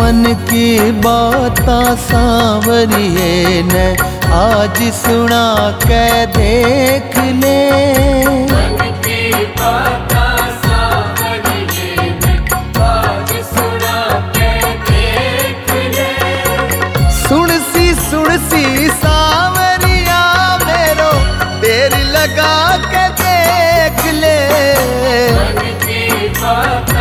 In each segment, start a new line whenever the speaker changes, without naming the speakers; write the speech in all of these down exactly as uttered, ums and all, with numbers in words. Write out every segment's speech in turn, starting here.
मन की बाता सांवरिए ने आज सुना के देख ले।
मन की बाता सांवरिए ने आज सुना के देख ले।
सुन सी सुन सी सांवरिया मेरो देर लगा के देख ले।
मन की बाता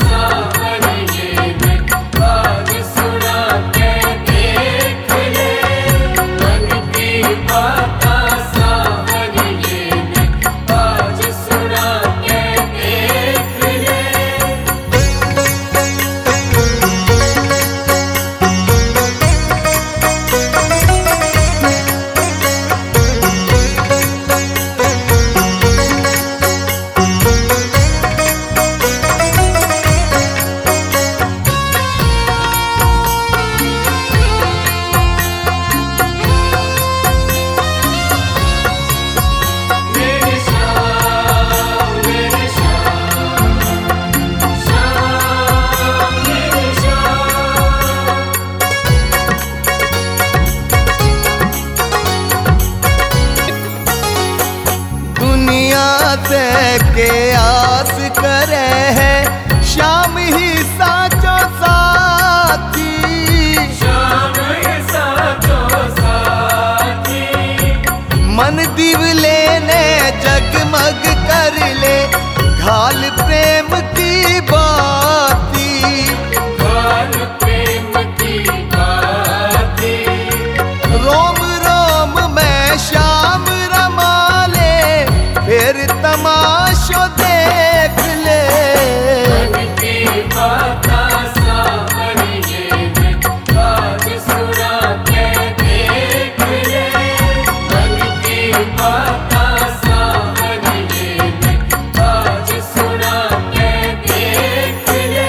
के आस करे है शाम ही साचो साथी।
शाम ही साचो साथी।
मन दिवले ने जगमग कर ले घाल प्रेम की बाती।
घाल प्रेम की बाती।
रोम रोम में शाम रमा ले फिर तमाशो देख ले।
मन की बाता सांवरिए ने आज सुना के देख ले। मन की बाता सांवरिए ने आज सुना के देख ले।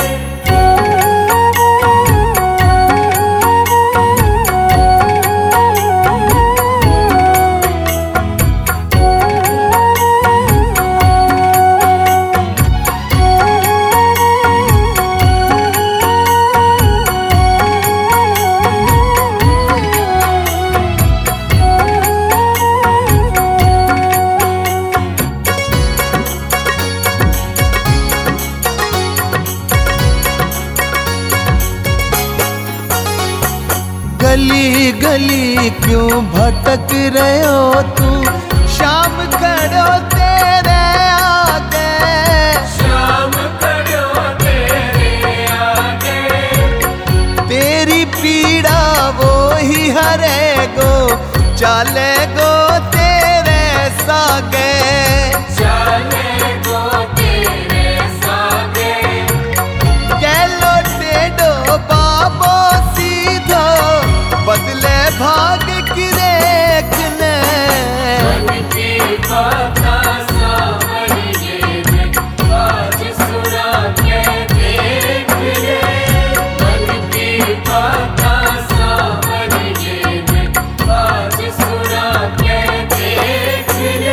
गली गली क्यों भटक रहे हो तू शाम खड़ो तेरे आगे।
शाम खड़ो तेरे आगे।
तेरी पीड़ा वो ही हरे गो चले गो तेरे सागे।
चले गो तेरे सागे।
गैलो टेढ़ो बाबो सीधो बदले भाग की रेख ने।
मन की बाता सांवरिए ने आज सुना के देख ले। मन की बाता सांवरिए ने आज सुना के देख ले।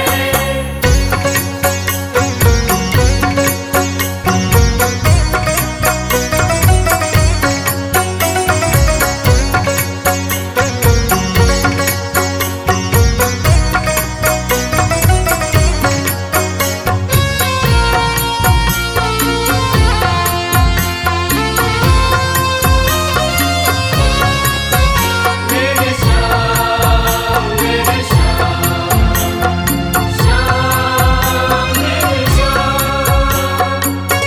मेरे श्याम मेरे श्याम श्याम मेरे श्याम।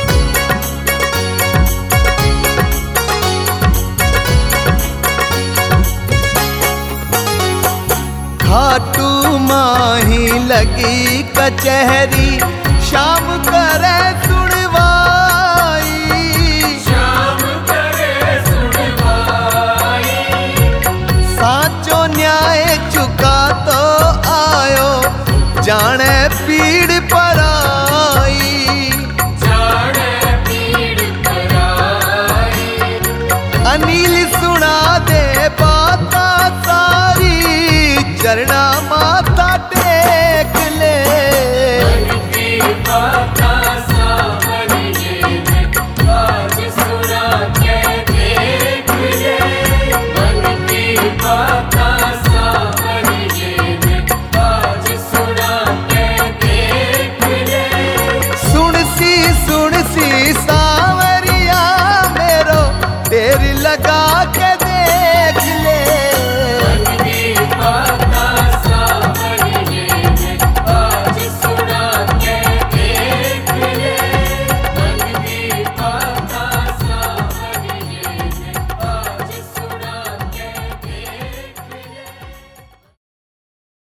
खाटू माही लगी कचहरी शाम करे सुनवाई।
श्याम करे सुनवाई।
साचो न्याय चुका तो आयो जाने पीड़ पर आई।
जाने पीड़ पर आई।
अनिल सुना दे बाता सारी चरना माथा टेक ले।
मन की बाता
सीसा